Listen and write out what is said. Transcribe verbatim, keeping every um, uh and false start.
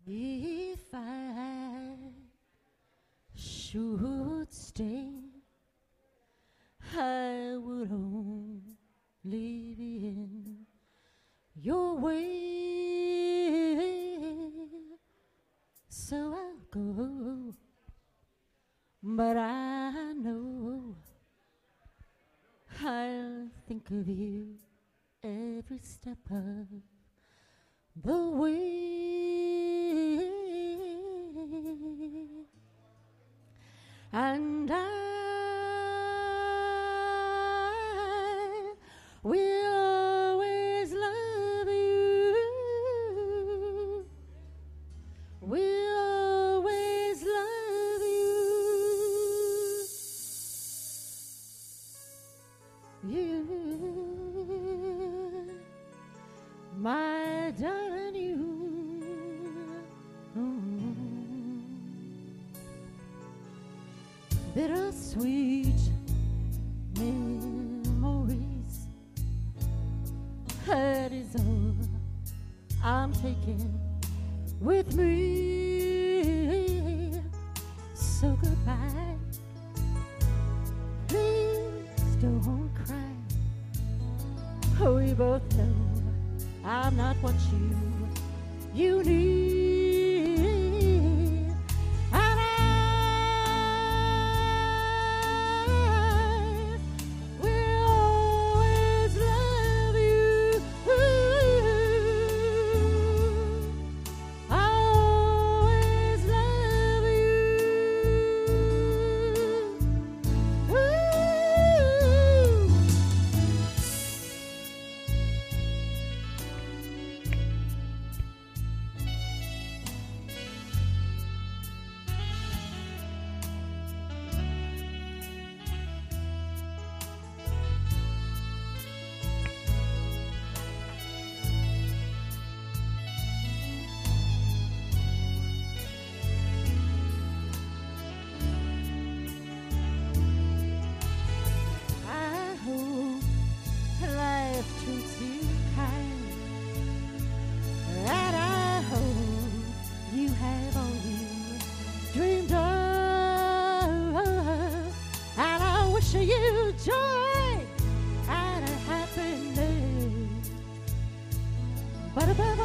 If I should stay, I would only be in your way. So I'll go, but I know I'll think of you every step of the way. And I will always love you. Will always love you. You, my darling, you. Mm. Bittersweet memories, that is all I'm taking with me. So goodbye, please don't cry. We both know I'm not what you you need, and I will always love you. I'll always love you. I hope life treats you kind, and I hope you have all you dreamed of, and I wish you joy and happiness. But above